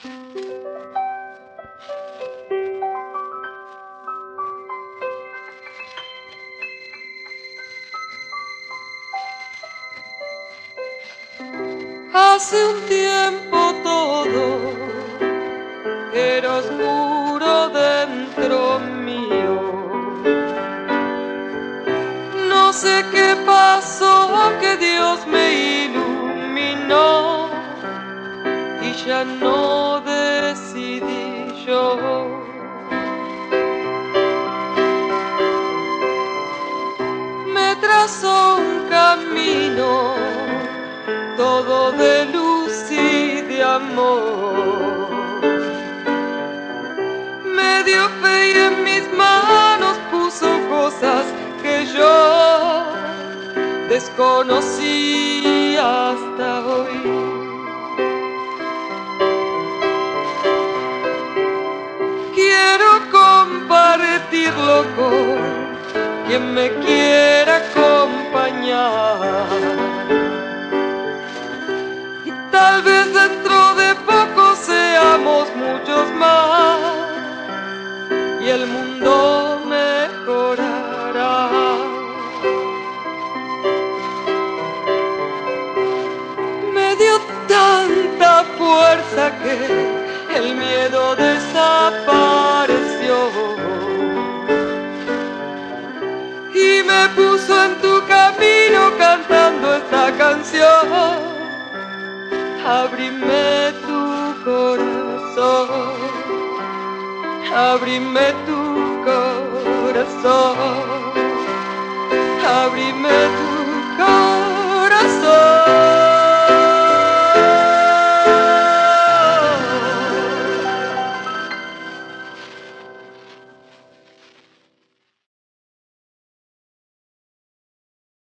Hace un tiempo todo era oscuro dentro mío. No sé qué pasó, que Dios me iluminó y ya no decidí yo. Me trazó un camino todo de luz y de amor. Me dio fe y en mis manos puso cosas que yo desconocí hasta hoy. Quiero compartirlo con quien me quiera acompañar. Tal vez dentro de poco seamos muchos más y el mundo mejorará. Me dio tanta fuerza que el miedo desapareció y me puso en tu camino cantando esta canción. Abrime tu corazón, abrime tu corazón, abrime tu corazón.